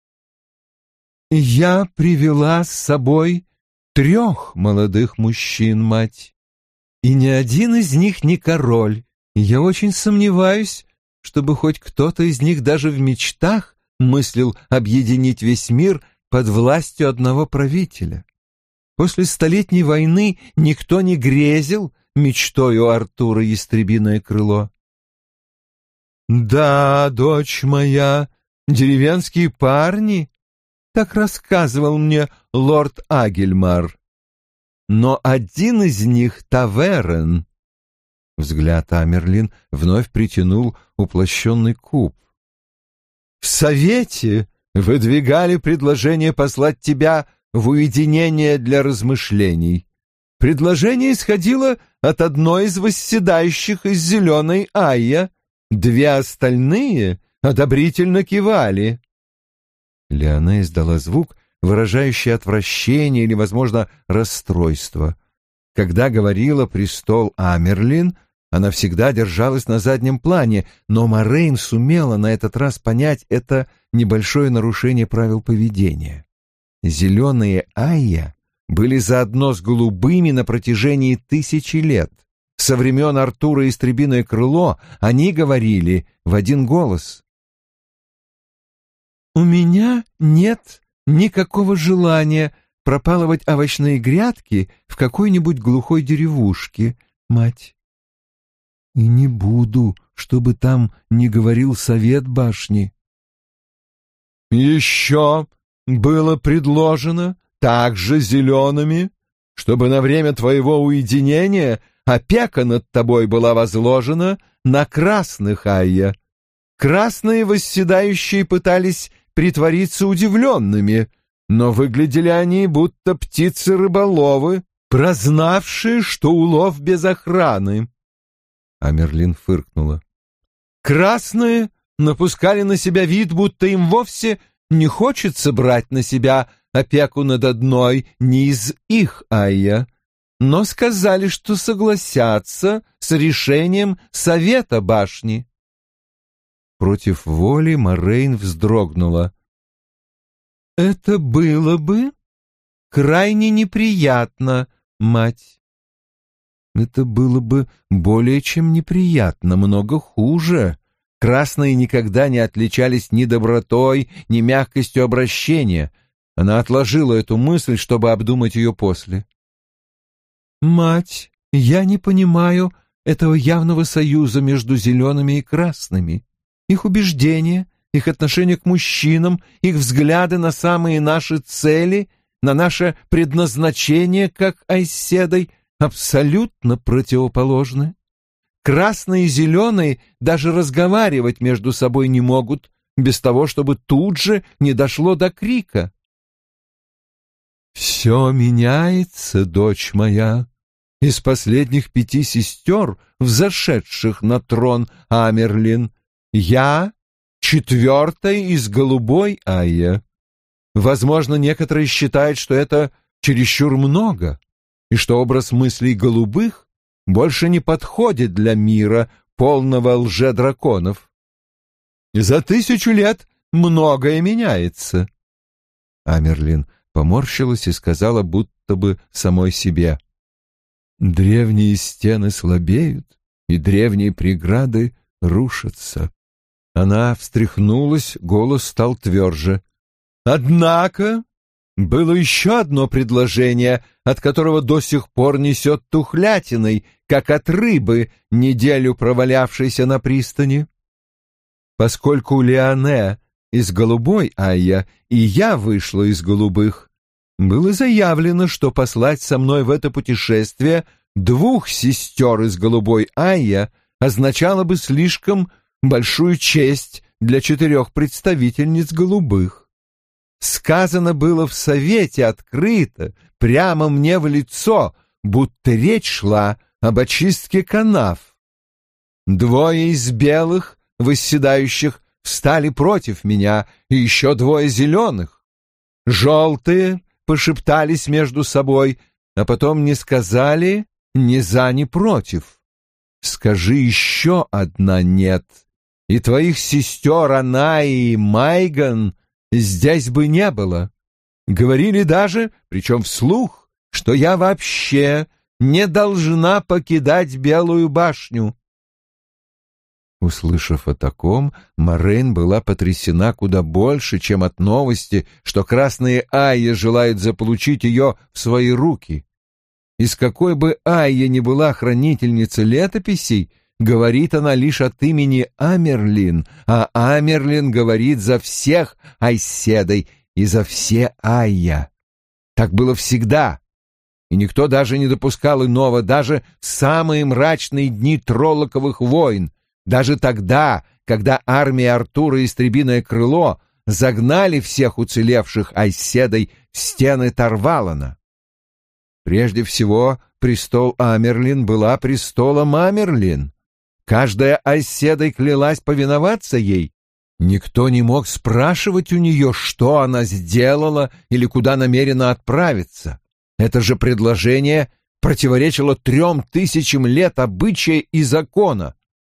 «Я привела с собой 3 молодых мужчин, мать, и ни один из них не король. Я очень сомневаюсь, чтобы хоть кто-то из них даже в мечтах мыслил объединить весь мир под властью одного правителя. После Столетней войны никто не грезил мечтою Артура Ястребиное крыло. Да, дочь моя, деревенские парни, так рассказывал мне лорд Агельмар. Но один из них — Таверен. Взгляд Амерлин вновь притянул уплощенный куб. В совете выдвигали предложение послать тебя в уединение для размышлений. Предложение исходило от одной из восседающих из зеленой Айя. 2 остальные одобрительно кивали. Леоне издала звук, выражающий отвращение или, возможно, расстройство. Когда говорила престол Амерлин, она всегда держалась на заднем плане, но Морейн сумела на этот раз понять это небольшое нарушение правил поведения. Зеленые Айя были заодно с голубыми на протяжении 1000 лет. Со времен Артура Истребиное крыло они говорили в один голос. «У меня нет никакого желания пропалывать овощные грядки в какой-нибудь глухой деревушке, мать. И не буду, чтобы там не говорил совет башни». «Еще было предложено также зелеными, чтобы на время твоего уединения опека над тобой была возложена на красных Айя. Красные восседающие пытались притвориться удивленными, но выглядели они будто птицы-рыболовы, прознавшие, что улов без охраны». Амерлин фыркнула. «Красные напускали на себя вид, будто им вовсе не хочется брать на себя опеку над одной не из их Айя, но сказали, что согласятся с решением совета башни». Против воли Морейн вздрогнула. «Это было бы крайне неприятно, мать». «Это было бы более чем неприятно, много хуже. Красные никогда не отличались ни добротой, ни мягкостью обращения». Она отложила эту мысль, чтобы обдумать ее после. «Мать, я не понимаю этого явного союза между зелеными и красными. Их убеждения, их отношение к мужчинам, их взгляды на самые наши цели, на наше предназначение, как айседой, абсолютно противоположны. Красные и зеленые даже разговаривать между собой не могут, без того, чтобы тут же не дошло до крика. Все меняется, дочь моя. Из последних 5 сестер, взошедших на трон Амерлин, я 4-я из голубой Айя. Возможно, некоторые считают, что это чересчур много, и что образ мыслей голубых больше не подходит для мира, полного лжедраконов. За 1000 лет многое меняется. Амерлин поморщилась и сказала, будто бы самой себе: «Древние стены слабеют, и древние преграды рушатся». Она встряхнулась, голос стал тверже. «Однако было еще одно предложение, от которого до сих пор несет тухлятиной, как от рыбы, неделю провалявшейся на пристани. Поскольку Леоне из голубой Айя, и я вышла из голубых, было заявлено, что послать со мной в это путешествие 2 сестер из голубой Айя означало бы слишком большую честь для 4 представительниц голубых. Сказано было в совете открыто, прямо мне в лицо, будто речь шла об очистке канав. 2 из белых, восседающих, встали против меня, и еще 2 зеленых. Желтые пошептались между собой, а потом не сказали ни за, ни против. Скажи еще одна «нет», и твоих сестер Анаи и Майган здесь бы не было. Говорили даже, причем вслух, что я вообще не должна покидать Белую башню. Услышав о таком, Морейн была потрясена куда больше, чем от новости, что красные Айя желают заполучить ее в свои руки. Из какой бы Айя ни была хранительница летописей, говорит она лишь от имени Амерлин, а Амерлин говорит за всех айседой и за все Айя. Так было всегда, и никто даже не допускал иного, даже в самые мрачные дни Троллоковых войн, даже тогда, когда армия Артура и Истребиное крыло загнали всех уцелевших айседой в стены Тарвалана. Прежде всего, престол Амерлин была престолом Амерлин. Каждая айседой клялась повиноваться ей. Никто не мог спрашивать у нее, что она сделала или куда намерена отправиться. Это же предложение противоречило 3000 лет обычая и закона.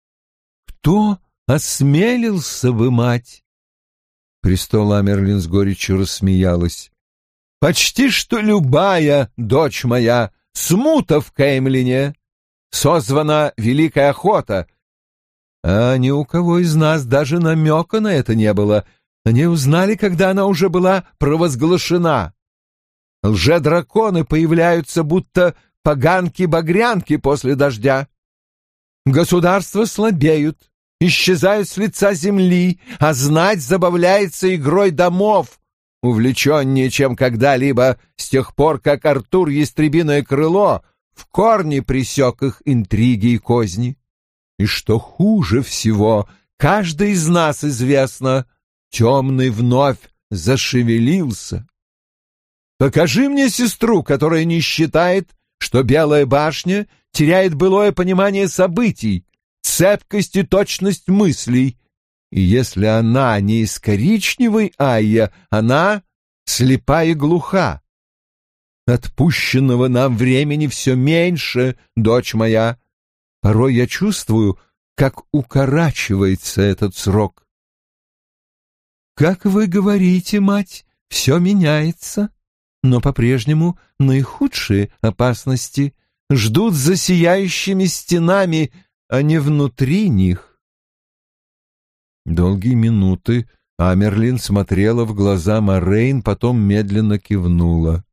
Кто осмелился бы, мать? Престол Амерлин с горечью рассмеялась. Почти что любая, дочь моя, смута в Кеймлине. Созвана великая охота. А ни у кого из нас даже намека на это не было. Они узнали, когда она уже была провозглашена. Лжедраконы появляются, будто поганки-багрянки после дождя. Государства слабеют, исчезают с лица земли, а знать забавляется игрой домов, увлеченнее, чем когда-либо с тех пор, как Артур Ястребиное крыло в корне пресек их интриги и козни. И что хуже всего, каждый из нас известно, темный вновь зашевелился. Покажи мне сестру, которая не считает, что Белая башня теряет былое понимание событий, цепкость и точность мыслей. И если она не из коричневой Айя, она слепа и глуха. Отпущенного нам времени все меньше, дочь моя. Порой я чувствую, как укорачивается этот срок. Как вы говорите, мать, все меняется, но по-прежнему наихудшие опасности ждут за сияющими стенами, а не внутри них. Долгие минуты Амерлин смотрела в глаза Морейн, потом медленно кивнула.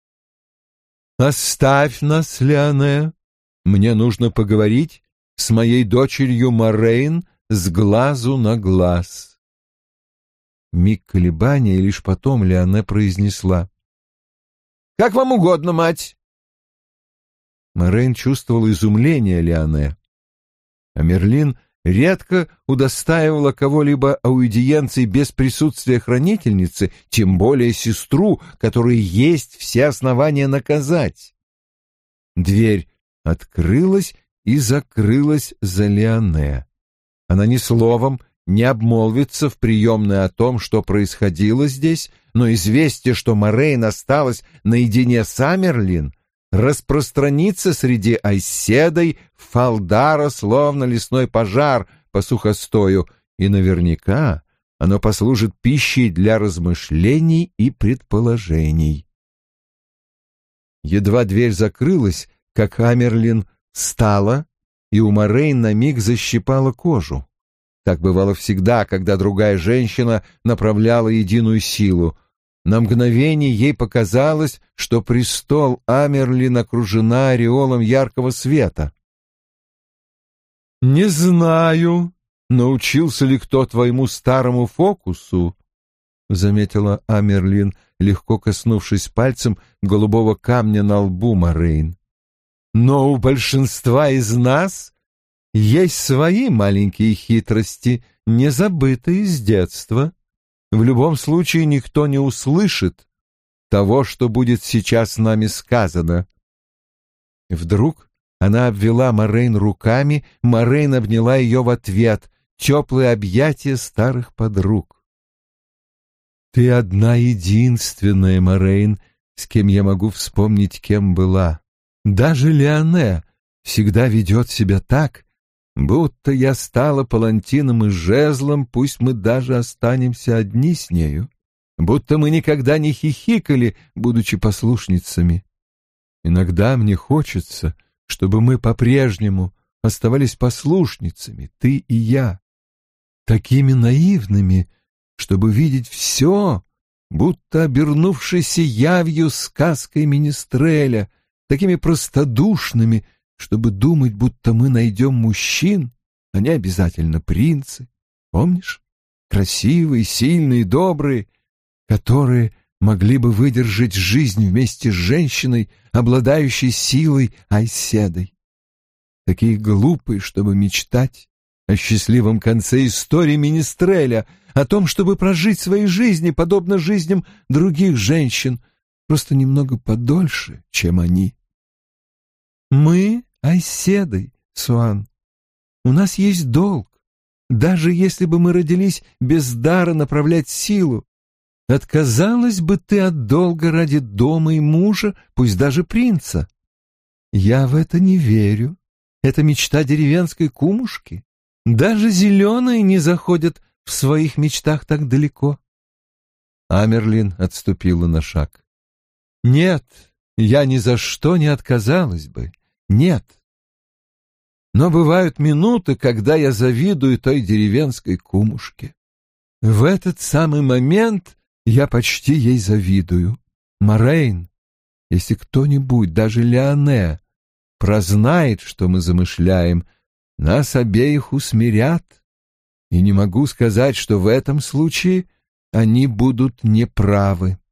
«Оставь нас, Леоне. Мне нужно поговорить с моей дочерью Морейн с глазу на глаз». Миг колебания, и лишь потом Леоне произнесла: «Как вам угодно, мать». Морейн чувствовала изумление Леоне. Амерлин редко удостаивала кого-либо аудиенции без присутствия хранительницы, тем более сестру, которой есть все основания наказать. Дверь открылась и закрылась за Леоне. Она ни словом не обмолвится в приемной о том, что происходило здесь, но известие, что Морейн осталась наедине с Амерлин, распространится среди айседой Фалдара словно лесной пожар по сухостою, и наверняка оно послужит пищей для размышлений и предположений. Едва дверь закрылась, как Амерлин встала, и у Морейн на миг защипала кожу. Так бывало всегда, когда другая женщина направляла единую силу. На мгновение ей показалось, что престол Амерлин окружена ореолом яркого света. «Не знаю, научился ли кто твоему старому фокусу», — заметила Амерлин, легко коснувшись пальцем голубого камня на лбу Морейн. «Но у большинства из нас есть свои маленькие хитрости, не забытые с детства. В любом случае никто не услышит того, что будет сейчас нами сказано». Вдруг она обвела Морейн руками, Морейн обняла ее в ответ, теплые объятия старых подруг. «Ты одна единственная, Морейн, с кем я могу вспомнить, кем была. Даже Леоне всегда ведет себя так, будто я стала палантином и жезлом, пусть мы даже останемся одни с нею, будто мы никогда не хихикали, будучи послушницами. Иногда мне хочется, чтобы мы по-прежнему оставались послушницами, ты и я, такими наивными, чтобы видеть все, будто обернувшейся явью сказкой Министреля, такими простодушными, чтобы думать, будто мы найдем мужчин, а не обязательно принцы, помнишь? Красивые, сильные, добрые, которые могли бы выдержать жизнь вместе с женщиной, обладающей силой айседой. Такие глупые, чтобы мечтать о счастливом конце истории Министреля, о том, чтобы прожить свои жизни, подобно жизням других женщин, просто немного подольше, чем они. Мы айседой, Суан. У нас есть долг. Даже если бы мы родились без дара направлять силу, отказалась бы ты от долга ради дома и мужа, пусть даже принца? Я в это не верю. Это мечта деревенской кумушки. Даже зеленые не заходят в своих мечтах так далеко. Амерлин отступила на шаг. Нет, я ни за что не отказалась бы. Нет. Но бывают минуты, когда я завидую той деревенской кумушке. В этот самый момент я почти ей завидую. Морейн, если кто-нибудь, даже Леоне, прознает, что мы замышляем, нас обеих усмирят. И не могу сказать, что в этом случае они будут неправы.